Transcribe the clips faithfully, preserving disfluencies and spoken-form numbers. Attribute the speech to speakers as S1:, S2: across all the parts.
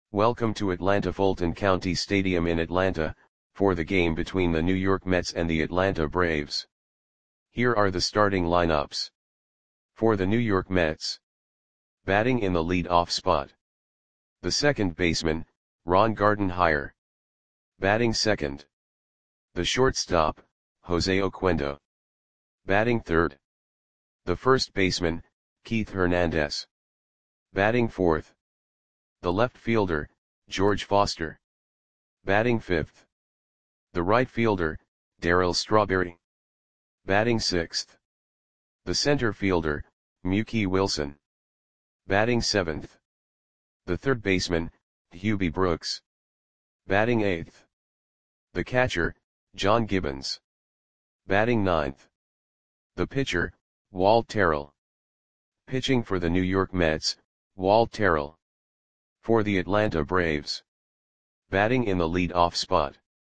S1: Welcome to Atlanta Fulton County Stadium in Atlanta, for the game between the New York Mets and the Atlanta Braves. Here are the starting lineups. For the New York Mets. Batting in the lead-off spot. The second baseman, Ron Gardenhire. Batting second. The shortstop, Jose Oquendo. Batting third. The first baseman, Keith Hernandez. Batting fourth. The left fielder, George Foster. Batting fifth. The right fielder, Darryl Strawberry. Batting sixth. The center fielder, Mookie Wilson. Batting seventh. The third baseman, Hubie Brooks. Batting eighth. The catcher, John Gibbons. Batting ninth. The pitcher, Walt Terrell. Pitching for the New York Mets, Walt Terrell. For the Atlanta Braves. Batting in the lead-off spot.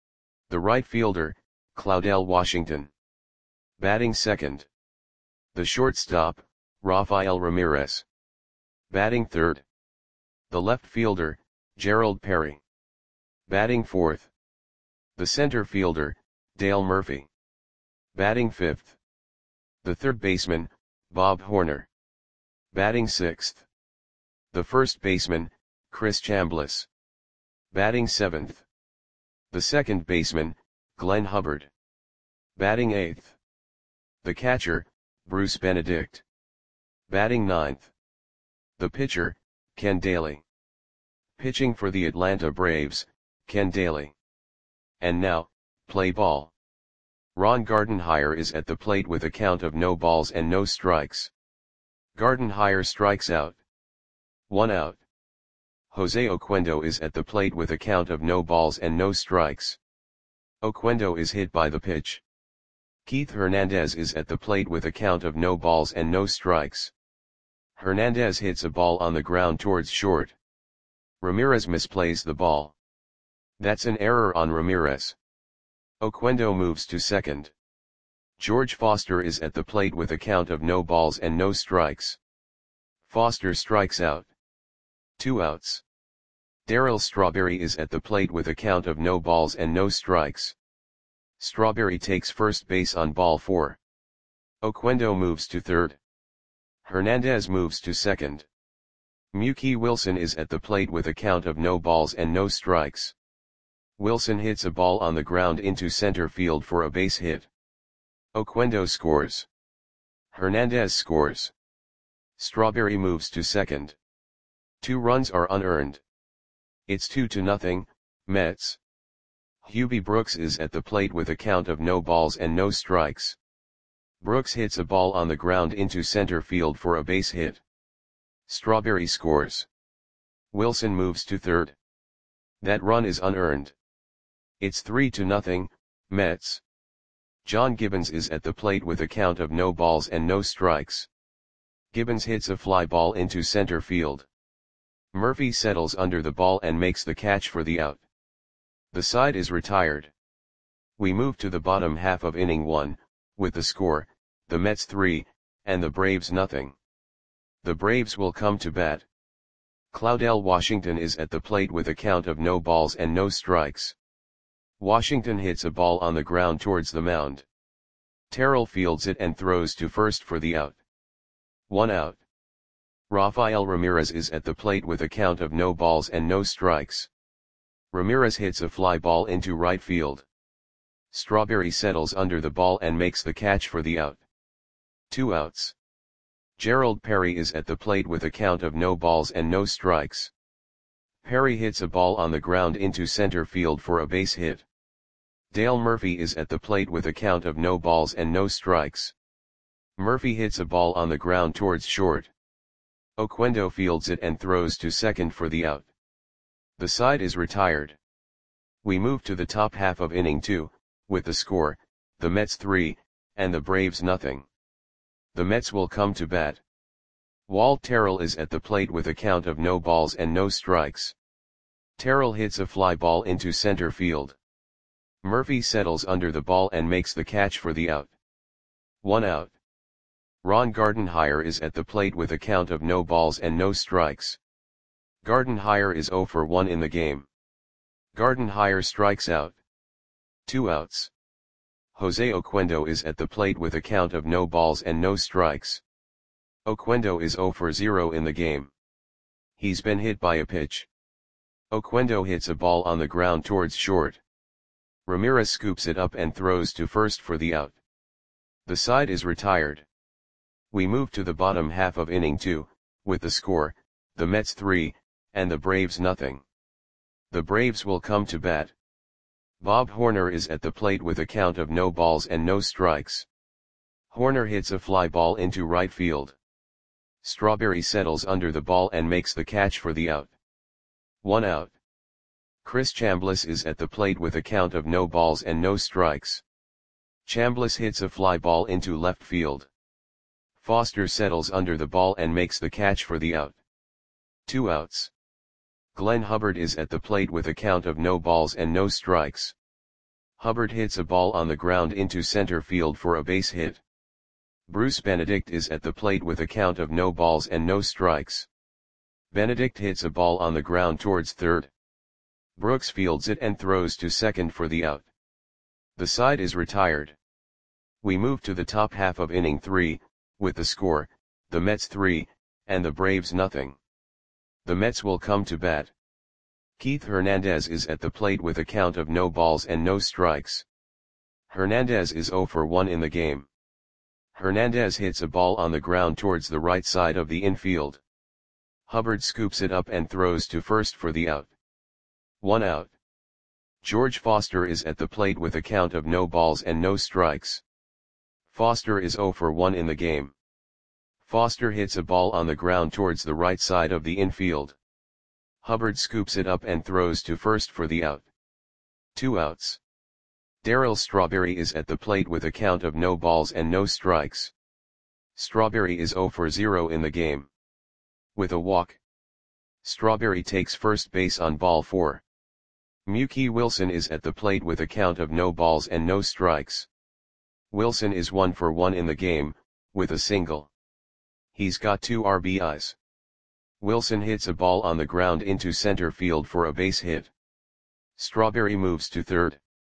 S1: The right fielder, Claudell Washington. Batting second. The shortstop, Rafael Ramirez. Batting third. The left fielder, Gerald Perry. Batting fourth. The center fielder, Dale Murphy. Batting fifth. The third baseman, Bob Horner. Batting sixth. The first baseman, Chris Chambliss. Batting seventh. The second baseman, Glenn Hubbard. Batting eighth. The catcher, Bruce Benedict. Batting ninth. The pitcher, Ken Daly. Pitching for the Atlanta Braves, Ken Daly. And now, play ball. Ron Gardenhire is at the plate with a count of no balls and no strikes. Gardenhire strikes out. One out. Jose Oquendo is at the plate with a count of no balls and no strikes. Oquendo is hit by the pitch. Keith Hernandez is at the plate with a count of no balls and no strikes. Hernandez hits a ball on the ground towards short. Ramirez misplays the ball. That's an error on Ramirez. Oquendo moves to second. George Foster is at the plate with a count of no balls and no strikes. Foster strikes out. Two outs. Darryl Strawberry is at the plate with a count of no balls and no strikes. Strawberry takes first base on ball four. Oquendo moves to third. Hernandez moves to second. Mookie Wilson is at the plate with a count of no balls and no strikes. Wilson hits a ball on the ground into center field for a base hit. Oquendo scores. Hernandez scores. Strawberry moves to second. Two runs are unearned. It's two to nothing, Mets. Hubie Brooks is at the plate with a count of no balls and no strikes. Brooks hits a ball on the ground into center field for a base hit. Strawberry scores. Wilson moves to third. That run is unearned. It's three to nothing, Mets. John Gibbons is at the plate with a count of no balls and no strikes. Gibbons hits a fly ball into center field. Murphy settles under the ball and makes the catch for the out. The side is retired. We move to the bottom half of inning one, with the score, the Mets three, and the Braves nothing. The Braves will come to bat. Claudell Washington is at the plate with a count of no balls and no strikes. Washington hits a ball on the ground towards the mound. Terrell fields it and throws to first for the out. One out. Rafael Ramirez is at the plate with a count of no balls and no strikes. Ramirez hits a fly ball into right field. Strawberry settles under the ball and makes the catch for the out. Two outs. Gerald Perry is at the plate with a count of no balls and no strikes. Perry hits a ball on the ground into center field for a base hit. Dale Murphy is at the plate with a count of no balls and no strikes. Murphy hits a ball on the ground towards short. Oquendo fields it and throws to second for the out. The side is retired. We move to the top half of inning two, with the score, the Mets three, and the Braves nothing. The Mets will come to bat. Walt Terrell is at the plate with a count of no balls and no strikes. Terrell hits a fly ball into center field. Murphy settles under the ball and makes the catch for the out. One out. Ron Gardenhire is at the plate with a count of no balls and no strikes. Gardenhire is zero for one in the game. Gardenhire strikes out. Two outs. Jose Oquendo is at the plate with a count of no balls and no strikes. Oquendo is zero for zero in the game. He's been hit by a pitch. Oquendo hits a ball on the ground towards short. Ramirez scoops it up and throws to first for the out. The side is retired. We move to the bottom half of inning two, with the score, the Mets three, and the Braves nothing. The Braves will come to bat. Bob Horner is at the plate with a count of no balls and no strikes. Horner hits a fly ball into right field. Strawberry settles under the ball and makes the catch for the out. One out. Chris Chambliss is at the plate with a count of no balls and no strikes. Chambliss hits a fly ball into left field. Foster settles under the ball and makes the catch for the out. Two outs. Glenn Hubbard is at the plate with a count of no balls and no strikes. Hubbard hits a ball on the ground into center field for a base hit. Bruce Benedict is at the plate with a count of no balls and no strikes. Benedict hits a ball on the ground towards third. Brooks fields it and throws to second for the out. The side is retired. We move to the top half of inning three, with the score, the Mets three, and the Braves nothing. The Mets will come to bat. Keith Hernandez is at the plate with a count of no balls and no strikes. Hernandez is zero for one in the game. Hernandez hits a ball on the ground towards the right side of the infield. Hubbard scoops it up and throws to first for the out. One out. George Foster is at the plate with a count of no balls and no strikes. Foster is zero for one in the game. Foster hits a ball on the ground towards the right side of the infield. Hubbard scoops it up and throws to first for the out. Two outs. Darryl Strawberry is at the plate with a count of no balls and no strikes. Strawberry is zero for zero in the game. With a walk. Strawberry takes first base on ball four. Mookie Wilson is at the plate with a count of no balls and no strikes. Wilson is one for one in the game, with a single. He's got two R B Is. Wilson hits a ball on the ground into center field for a base hit. Strawberry moves to third.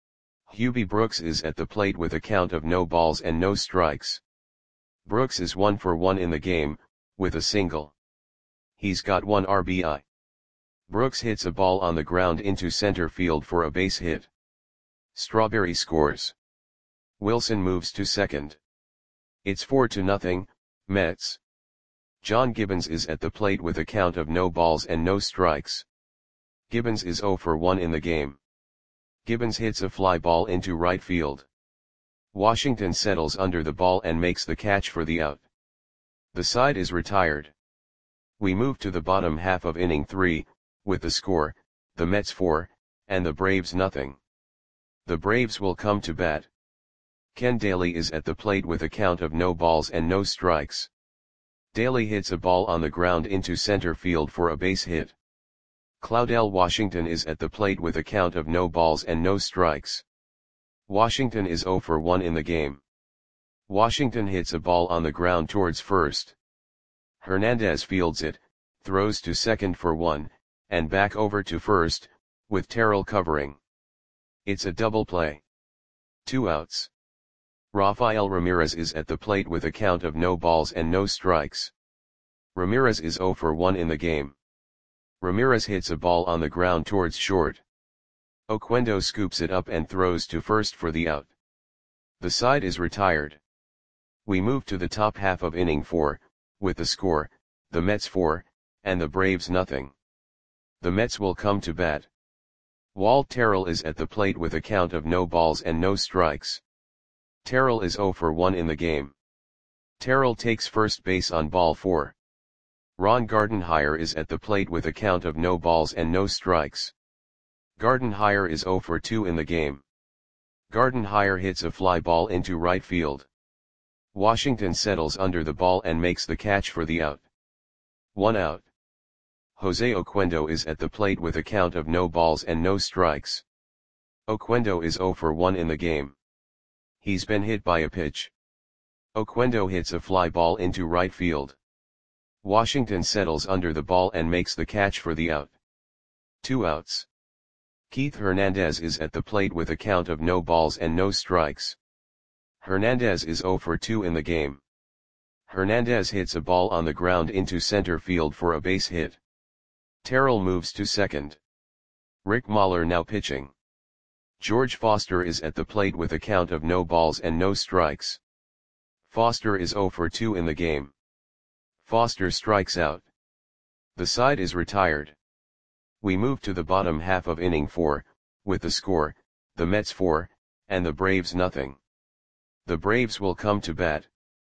S1: Hubie Brooks is at the plate with a count of no balls and no strikes. Brooks is one for one in the game, with a single. He's got one R B I. Brooks hits a ball on the ground into center field for a base hit. Strawberry scores. Wilson moves to second. It's four to nothing, Mets. John Gibbons is at the plate with a count of no balls and no strikes. Gibbons is zero for one in the game. Gibbons hits a fly ball into right field. Washington settles under the ball and makes the catch for the out. The side is retired. We move to the bottom half of inning three, with the score, the Mets four, and the Braves nothing. The Braves will come to bat. Ken Daly is at the plate with a count of no balls and no strikes. Daly hits a ball on the ground into center field for a base hit. Claudell Washington is at the plate with a count of no balls and no strikes. Washington is zero for one in the game. Washington hits a ball on the ground towards first. Hernandez fields it, throws to second for one, and back over to first, with Terrell covering. It's a double play. Two outs. Rafael Ramirez is at the plate with a count of no balls and no strikes. Ramirez is zero for one in the game. Ramirez hits a ball on the ground towards short. Oquendo scoops it up and throws to first for the out. The side is retired. We move to the top half of inning four, with the score, the Mets four, and the Braves nothing. The Mets will come to bat. Walt Terrell is at the plate with a count of no balls and no strikes. Terrell is zero for one in the game. Terrell takes first base on ball four. Ron Gardenhire is at the plate with a count of no balls and no strikes. Gardenhire is zero for two in the game. Gardenhire hits a fly ball into right field. Washington settles under the ball and makes the catch for the out. One out. Jose Oquendo is at the plate with a count of no balls and no strikes. Oquendo is zero for one in the game. He's been hit by a pitch. Oquendo hits a fly ball into right field. Washington settles under the ball and makes the catch for the out. Two outs. Keith Hernandez is at the plate with a count of no balls and no strikes. Hernandez is zero for two in the game. Hernandez hits a ball on the ground into center field for a base hit. Terrell moves to second. Rick Mahler now pitching. George Foster is at the plate with a count of no balls and no strikes. Foster is zero for two in the game. Foster strikes out. The side is retired. We move to the bottom half of inning four, with the score, the Mets four, and the Braves nothing. The Braves will come to bat.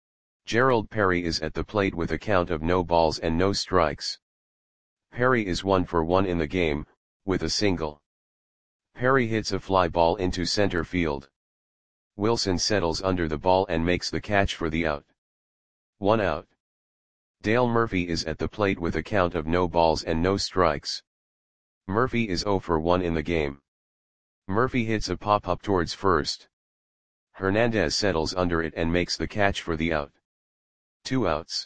S1: Gerald Perry is at the plate with a count of no balls and no strikes. Perry is one for one in the game, with a single. Perry hits a fly ball into center field. Wilson settles under the ball and makes the catch for the out. One out. Dale Murphy is at the plate with a count of no balls and no strikes. Murphy is zero for one in the game. Murphy hits a pop-up towards first. Hernandez settles under it and makes the catch for the out. Two outs.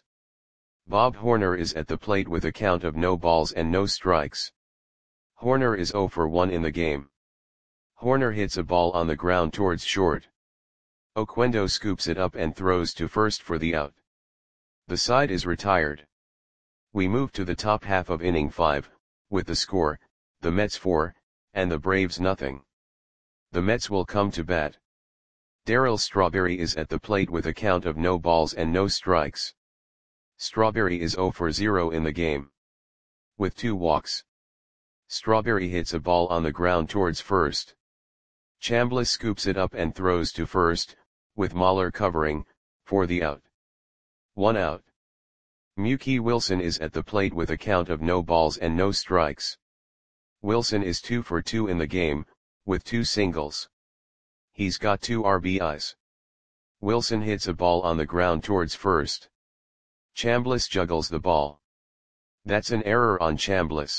S1: Bob Horner is at the plate with a count of no balls and no strikes. Horner is zero for one in the game. Horner hits a ball on the ground towards short. Oquendo scoops it up and throws to first for the out. The side is retired. We move to the top half of inning five, with the score, the Mets four, and the Braves nothing. The Mets will come to bat. Darryl Strawberry is at the plate with a count of no balls and no strikes. Strawberry is zero for zero in the game. With two walks. Strawberry hits a ball on the ground towards first. Chambliss scoops it up and throws to first, with Mahler covering, for the out. One out. Mookie Wilson is at the plate with a count of no balls and no strikes. Wilson is two for two in the game, with two singles. He's got two R B Is. Wilson hits a ball on the ground towards first. Chambliss juggles the ball. That's an error on Chambliss.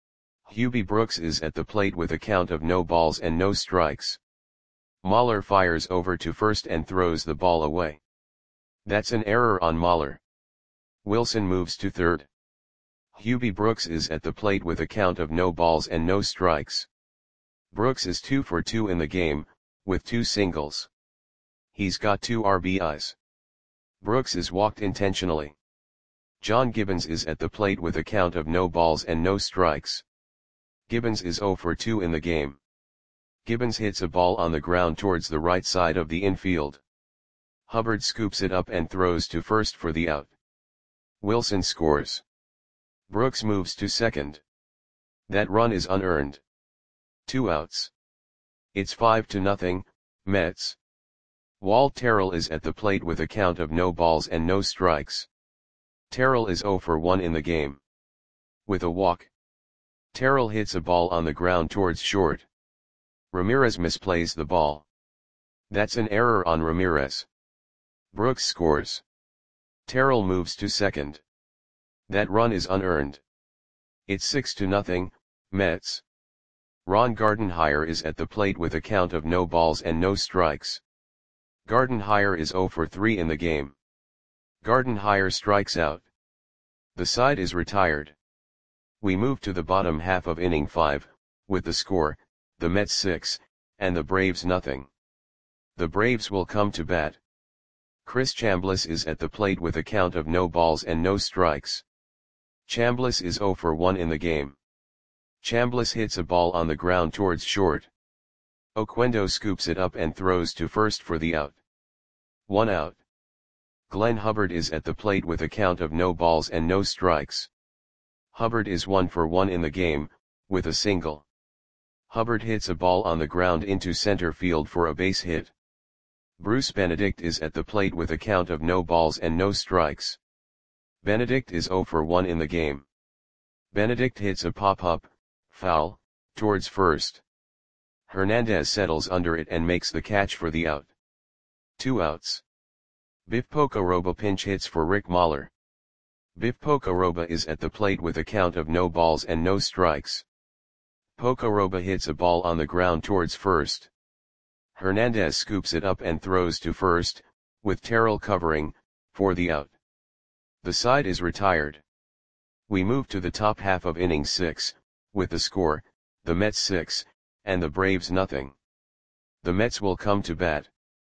S1: Hubie Brooks is at the plate with a count of no balls and no strikes. Mahler fires over to first and throws the ball away. That's an error on Mahler. Wilson moves to third. Hubie Brooks is at the plate with a count of no balls and no strikes. Brooks is two for two in the game, with two singles. He's got two R B Is. Brooks is walked intentionally. John Gibbons is at the plate with a count of no balls and no strikes. Gibbons is zero for two in the game. Gibbons hits a ball on the ground towards the right side of the infield. Hubbard scoops it up and throws to first for the out. Wilson scores. Brooks moves to second. That run is unearned. Two outs. It's five to nothing, Mets. Walt Terrell is at the plate with a count of no balls and no strikes. Terrell is zero for one in the game. With a walk. Terrell hits a ball on the ground towards short. Ramirez misplays the ball. That's an error on Ramirez. Brooks scores. Terrell moves to second. That run is unearned. It's six to nothing, Mets. Ron Gardenhire is at the plate with a count of no balls and no strikes. Gardenhire is zero for three in the game. Gardenhire strikes out. The side is retired. We move to the bottom half of inning five, with the score, the Mets six, and the Braves nothing. The Braves will come to bat. Chris Chambliss is at the plate with a count of no balls and no strikes. Chambliss is zero for one in the game. Chambliss hits a ball on the ground towards short. Oquendo scoops it up and throws to first for the out. One out. Glenn Hubbard is at the plate with a count of no balls and no strikes. Hubbard is one for one in the game, with a single. Hubbard hits a ball on the ground into center field for a base hit. Bruce Benedict is at the plate with a count of no balls and no strikes. Benedict is zero for one in the game. Benedict hits a pop-up, foul, towards first. Hernandez settles under it and makes the catch for the out. Two outs. Biff Pocoroba pinch hits for Rick Mahler. Biff Pocoroba is at the plate with a count of no balls and no strikes. Pocoroba hits a ball on the ground towards first. Hernandez scoops it up and throws to first, with Terrell covering, for the out. The side is retired. We move to the top half of inning six, with the score, the Mets six, and the Braves nothing. The Mets will come to bat.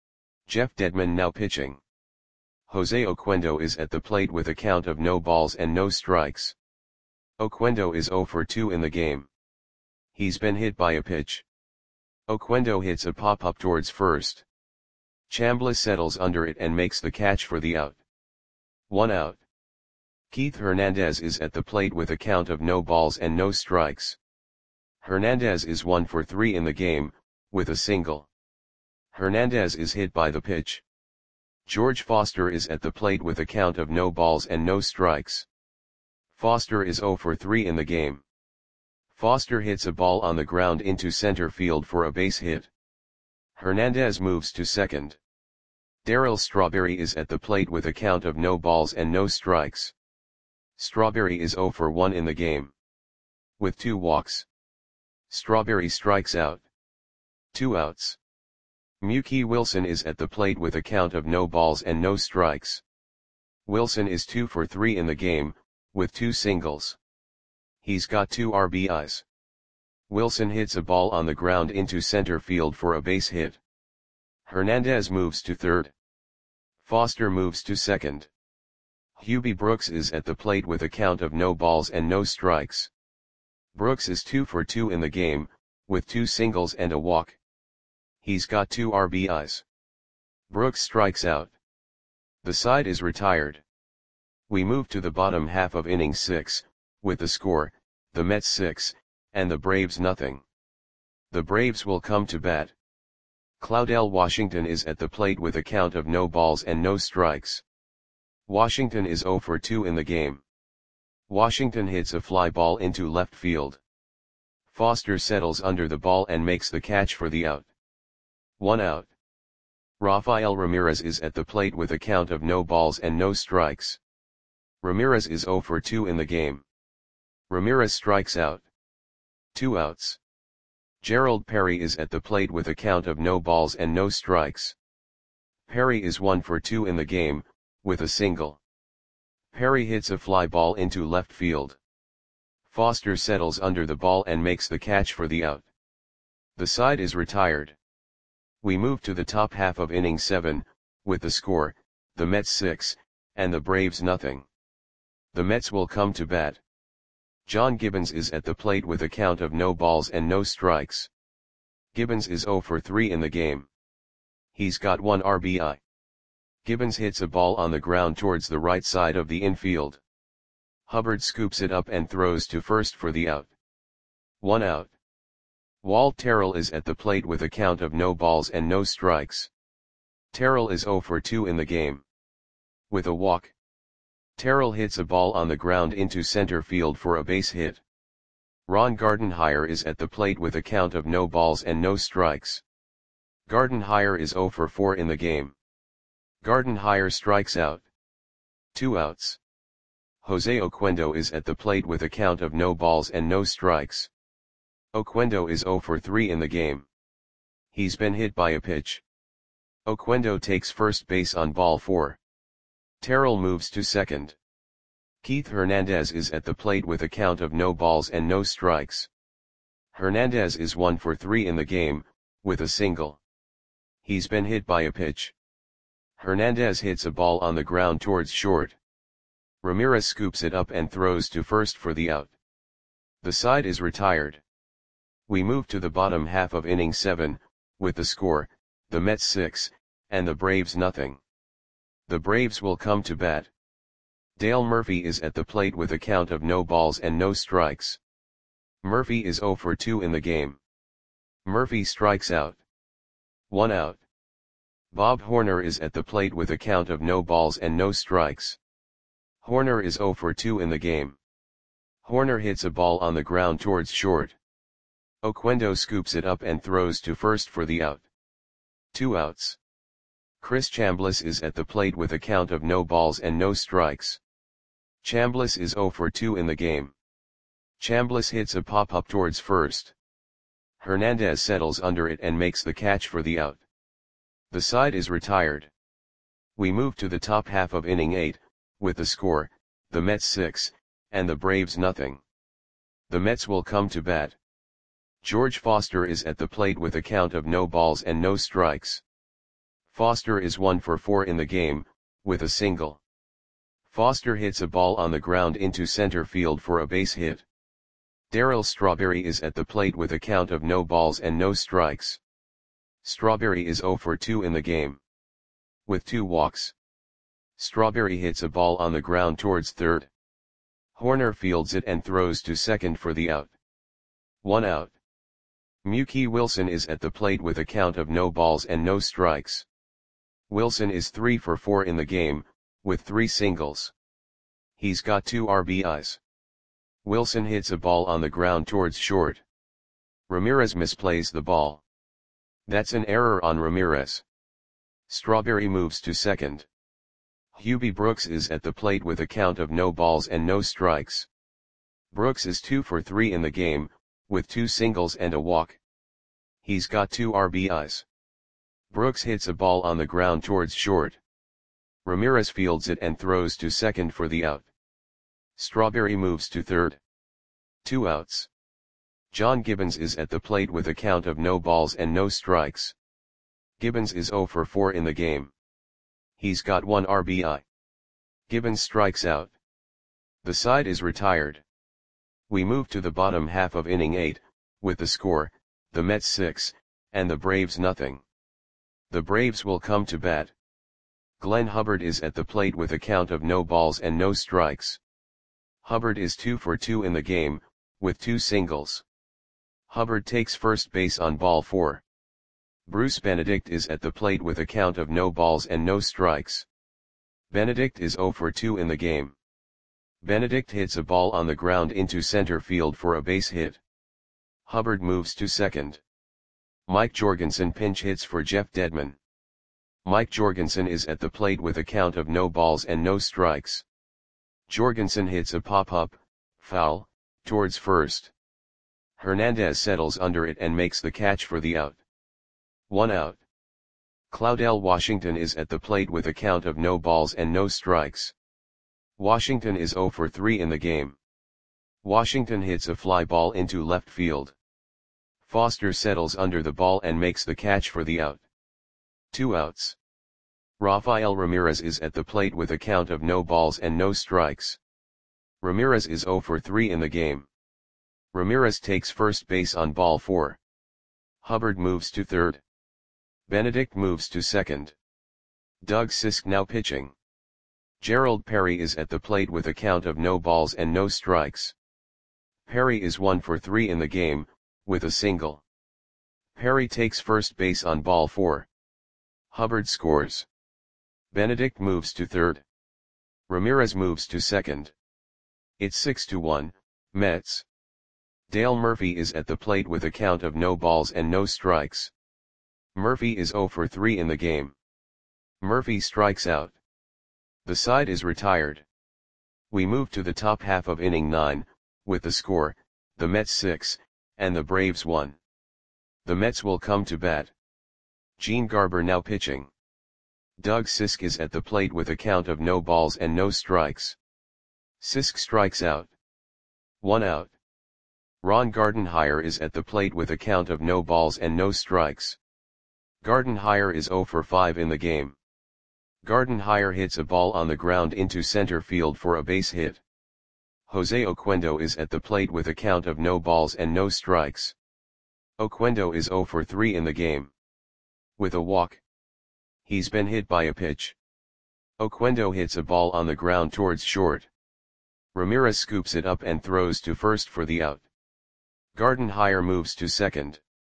S1: Jeff Dedmon now pitching. Jose Oquendo is at the plate with a count of no balls and no strikes. Oquendo is oh for two in the game. He's been hit by a pitch. Oquendo hits a pop-up towards first. Chambliss settles under it and makes the catch for the out. One out. Keith Hernandez is at the plate with a count of no balls and no strikes. Hernandez is one for three in the game, with a single. Hernandez is hit by the pitch. George Foster is at the plate with a count of no balls and no strikes. Foster is oh for three in the game. Foster hits a ball on the ground into center field for a base hit. Hernandez moves to second. Darryl Strawberry is at the plate with a count of no balls and no strikes. Strawberry is oh for one in the game. With two walks. Strawberry strikes out. Two outs. Mookie Wilson is at the plate with a count of no balls and no strikes. Wilson is two for three in the game, with two singles. He's got two R B Is. Wilson hits a ball on the ground into center field for a base hit. Hernandez moves to third. Foster moves to second. Hubie Brooks is at the plate with a count of no balls and no strikes. Brooks is two for two in the game, with two singles and a walk. He's got two R B Is. Brooks strikes out. The side is retired. We move to the bottom half of inning six, with the score, the Mets six, and the Braves nothing. The Braves will come to bat. Claudell Washington is at the plate with a count of no balls and no strikes. Washington is oh for two in the game. Washington hits a fly ball into left field. Foster settles under the ball and makes the catch for the out. One out. Rafael Ramirez is at the plate with a count of no balls and no strikes. Ramirez is oh for two in the game. Ramirez strikes out. Two outs. Gerald Perry is at the plate with a count of no balls and no strikes. Perry is one for two in the game, with a single. Perry hits a fly ball into left field. Foster settles under the ball and makes the catch for the out. The side is retired. We move to the top half of inning seven, with the score, the Mets six, and the Braves nothing. The Mets will come to bat. John Gibbons is at the plate with a count of no balls and no strikes. Gibbons is oh for three in the game. He's got one R B I. Gibbons hits a ball on the ground towards the right side of the infield. Hubbard scoops it up and throws to first for the out. One out. Walt Terrell is at the plate with a count of no balls and no strikes. Terrell is oh for two in the game. With a walk. Terrell hits a ball on the ground into center field for a base hit. Ron Gardenhire is at the plate with a count of no balls and no strikes. Gardenhire is oh for four in the game. Gardenhire strikes out. Two outs. Jose Oquendo is at the plate with a count of no balls and no strikes. Oquendo is oh for three in the game. He's been hit by a pitch. Oquendo takes first base on ball four. Terrell moves to second. Keith Hernandez is at the plate with a count of no balls and no strikes. Hernandez is one for three in the game, with a single. He's been hit by a pitch. Hernandez hits a ball on the ground towards short. Ramirez scoops it up and throws to first for the out. The side is retired. We move to the bottom half of inning seven, with the score, the Mets six, and the Braves nothing. The Braves will come to bat. Dale Murphy is at the plate with a count of no balls and no strikes. Murphy is oh for two in the game. Murphy strikes out. One out. Bob Horner is at the plate with a count of no balls and no strikes. Horner is oh for two in the game. Horner hits a ball on the ground towards short. Oquendo scoops it up and throws to first for the out. Two outs. Chris Chambliss is at the plate with a count of no balls and no strikes. Chambliss is oh for two in the game. Chambliss hits a pop-up towards first. Hernandez settles under it and makes the catch for the out. The side is retired. We move to the top half of inning eight, with the score, the Mets six, and the Braves nothing. The Mets will come to bat. George Foster is at the plate with a count of no balls and no strikes. Foster is one for four in the game, with a single. Foster hits a ball on the ground into center field for a base hit. Darryl Strawberry is at the plate with a count of no balls and no strikes. Strawberry is zero for two in the game, with two walks. Strawberry hits a ball on the ground towards third. Horner fields it and throws to second for the out. One out. Mookie Wilson is at the plate with a count of no balls and no strikes. Wilson is three for four in the game, with three singles. He's got two R B Is. Wilson hits a ball on the ground towards short. Ramirez misplays the ball. That's an error on Ramirez. Strawberry moves to second. Hubie Brooks is at the plate with a count of no balls and no strikes. Brooks is two for three in the game, with two singles and a walk. He's got two R B Is. Brooks hits a ball on the ground towards short. Ramirez fields it and throws to second for the out. Strawberry moves to third. Two outs. John Gibbons is at the plate with a count of no balls and no strikes. Gibbons is zero for four in the game. He's got one R B I. Gibbons strikes out. The side is retired. We move to the bottom half of inning eight, with the score, the Mets six, and the Braves nothing. The Braves will come to bat. Glenn Hubbard is at the plate with a count of no balls and no strikes. Hubbard is two for two in the game, with two singles. Hubbard takes first base on ball four. Bruce Benedict is at the plate with a count of no balls and no strikes. Benedict is zero for two in the game. Benedict hits a ball on the ground into center field for a base hit. Hubbard moves to second. Mike Jorgensen pinch hits for Jeff Dedman. Mike Jorgensen is at the plate with a count of no balls and no strikes. Jorgensen hits a pop-up, foul, towards first. Hernandez settles under it and makes the catch for the out. One out. Claudell Washington is at the plate with a count of no balls and no strikes. Washington is zero for three in the game. Washington hits a fly ball into left field. Foster settles under the ball and makes the catch for the out. Two outs. Rafael Ramirez is at the plate with a count of no balls and no strikes. Ramirez is zero for three in the game. Ramirez takes first base on ball four. Hubbard moves to third. Benedict moves to second. Doug Sisk now pitching. Gerald Perry is at the plate with a count of no balls and no strikes. Perry is one for three in the game, with a single. Perry takes first base on ball four. Hubbard scores. Benedict moves to third. Ramirez moves to second. It's six to one, Mets. Dale Murphy is at the plate with a count of no balls and no strikes. Murphy is zero for three in the game. Murphy strikes out. The side is retired. We move to the top half of inning nine, with the score, the Mets six, and the Braves one. The Mets will come to bat. Gene Garber now pitching. Doug Sisk is at the plate with a count of no balls and no strikes. Sisk strikes out. One out. Ron Gardenhire is at the plate with a count of no balls and no strikes. Gardenhire is zero for five in the game. Gardenhire hits a ball on the ground into center field for a base hit. Jose Oquendo is at the plate with a count of no balls and no strikes. Oquendo is zero for three in the game, with a walk. He's been hit by a pitch. Oquendo hits a ball on the ground towards short. Ramirez scoops it up and throws to first for the out. Gardenhire moves to second.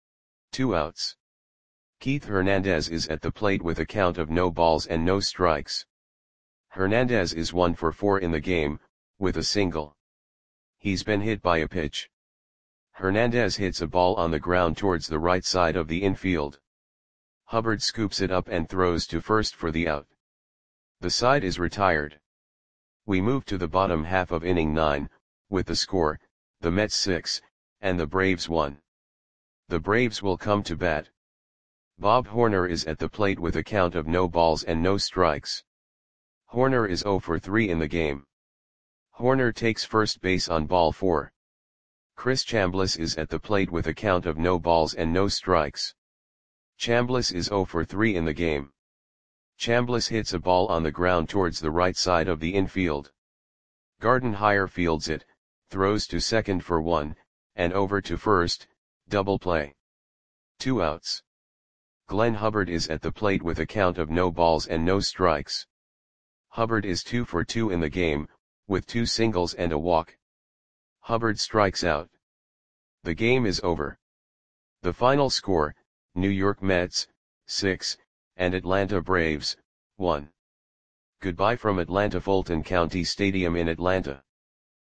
S1: Two outs. Keith Hernandez is at the plate with a count of no balls and no strikes. Hernandez is one for four in the game, with a single. He's been hit by a pitch. Hernandez hits a ball on the ground towards the right side of the infield. Hubbard scoops it up and throws to first for the out. The side is retired. We move to the bottom half of inning nine, with the score, the Mets six, and the Braves one. The Braves will come to bat. Bob Horner is at the plate with a count of no balls and no strikes. Horner is zero for three in the game. Horner takes first base on ball four. Chris Chambliss is at the plate with a count of no balls and no strikes. Chambliss is zero for three in the game. Chambliss hits a ball on the ground towards the right side of the infield. Gardenhire fields it, throws to second for one, and over to first, double play. Two outs. Glenn Hubbard is at the plate with a count of no balls and no strikes. Hubbard is two for two in the game, with two singles and a walk. Hubbard strikes out. The game is over. The final score, New York Mets, six, and Atlanta Braves, one. Goodbye from Atlanta Fulton County Stadium in Atlanta.